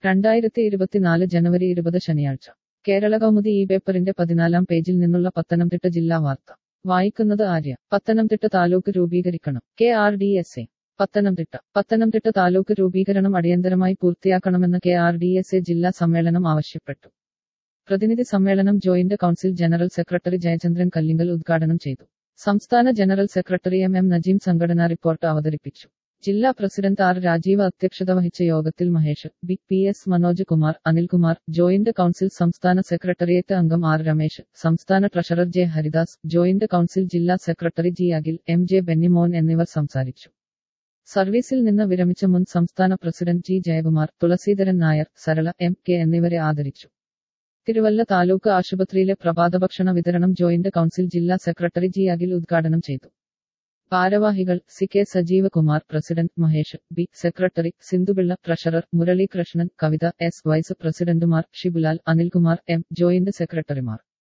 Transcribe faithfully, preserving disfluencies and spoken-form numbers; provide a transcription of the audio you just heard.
രണ്ടായിരത്തി ഇരുപത്തിനാല് ജനുവരി ഇരുപത് ശനിയാഴ്ച കേരള കൗമുദി ഈ പേപ്പറിന്റെ പതിനാലാം പേജിൽ നിന്നുള്ള പത്തനംതിട്ട ജില്ലാ വാർത്ത വായിക്കുന്നത് ആര്യ. പത്തനംതിട്ട താലൂക്ക് രൂപീകരിക്കണം. K R D S A Pathanamthitta Pathanamthitta taluk രൂപീകരണം അടിയന്തരമായി പൂർത്തിയാക്കണമെന്ന് K R D S A ജില്ലാ സമ്മേളനം ആവശ്യപ്പെട്ടു. പ്രതിനിധി സമ്മേളനം joint council general secretary Jayachandran Kallingal ഉദ്ഘാടനം ചെയ്തു. സംസ്ഥാന general secretary M M Najeem സംഘടനാ റിപ്പോർട്ട് അവതരിപ്പിച്ചു. ജില്ലാ പ്രസിഡന്റ് ആർ രാജീവ് അധ്യക്ഷത വഹിച്ച യോഗത്തിൽ Mahesh, B P S Manoj Kumar, Anilkumar, joint council സംസ്ഥാന സെക്രട്ടേറിയറ്റ് അംഗം ആർ രമേശ്, സംസ്ഥാന treasurer J Haridas, joint council ജില്ലാ secretary G Akhil, M J Bennymon എന്നിവർ സംസാരിച്ചു. സർവീസിൽ നിന്ന് വിരമിച്ച മുൻ സംസ്ഥാന president G Jayakumar, Thulaseedharan Nair, Sarala M K എന്നിവരെ ആദരിച്ചു. തിരുവല്ല താലൂക്ക് ആശുപത്രിയിലെ പ്രഭാതഭക്ഷണ വിതരണം ജോയിന്റ് കൗൺസിൽ ജില്ലാ സെക്രട്ടറി ജി അഖിൽ ഉദ്ഘാടനം ചെയ്തു. ഭാരവാഹികൾ C K Sajeeva Kumar, president Mahesh, B secretary Sindhupillai, treasurer Muralikrishnan, Kavitha S, vice പ്രസിഡന്റുമാർ ഷിബുലാൽ, അനിൽകുമാർ എം, ജോയിന്റ് സെക്രട്ടറിമാർ